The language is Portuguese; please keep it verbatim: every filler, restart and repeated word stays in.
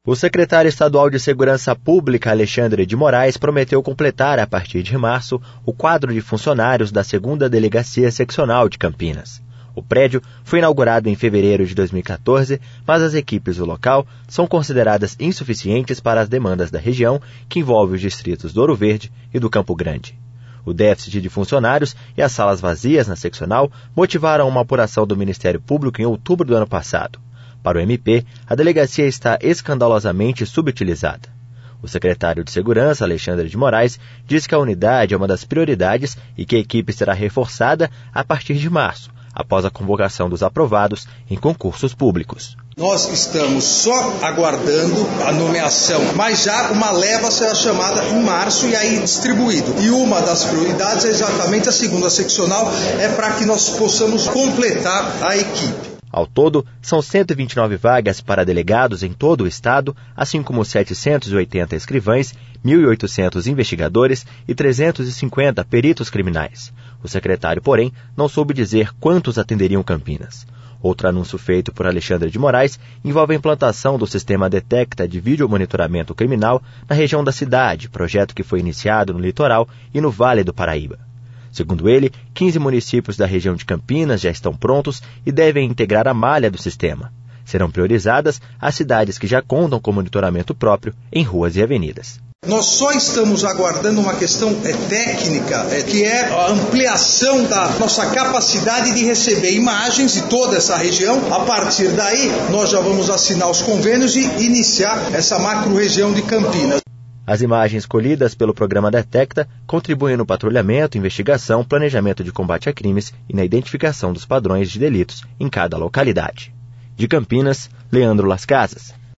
O secretário estadual de Segurança Pública, Alexandre de Moraes, prometeu completar, a partir de março, o quadro de funcionários da segunda Delegacia Seccional de Campinas. O prédio foi inaugurado em fevereiro de dois mil e quatorze, mas as equipes do local são consideradas insuficientes para as demandas da região, que envolve os distritos do Ouro Verde e do Campo Grande. O déficit de funcionários e as salas vazias na seccional motivaram uma apuração do Ministério Público em outubro do ano passado. Para o M P, a delegacia está escandalosamente subutilizada. O secretário de Segurança, Alexandre de Moraes, diz que a unidade é uma das prioridades e que a equipe será reforçada a partir de março, após a convocação dos aprovados em concursos públicos. Nós estamos só aguardando a nomeação, mas já uma leva será chamada em março e aí distribuído. E uma das prioridades é exatamente a segunda seccional, é para que nós possamos completar a equipe. Ao todo, são cento e vinte e nove vagas para delegados em todo o estado, assim como setecentos e oitenta escrivães, mil e oitocentos investigadores e trezentos e cinquenta peritos criminais. O secretário, porém, não soube dizer quantos atenderiam Campinas. Outro anúncio feito por Alexandre de Moraes envolve a implantação do sistema Detecta de vídeo monitoramento criminal na região da cidade, projeto que foi iniciado no litoral e no Vale do Paraíba. Segundo ele, quinze municípios da região de Campinas já estão prontos e devem integrar a malha do sistema. Serão priorizadas as cidades que já contam com monitoramento próprio em ruas e avenidas. Nós só estamos aguardando uma questão é, técnica, é, que é a ampliação da nossa capacidade de receber imagens de toda essa região. A partir daí, nós já vamos assinar os convênios e iniciar essa macro-região de Campinas. As imagens colhidas pelo programa Detecta contribuem no patrulhamento, investigação, planejamento de combate a crimes e na identificação dos padrões de delitos em cada localidade. De Campinas, Leandro Las Casas.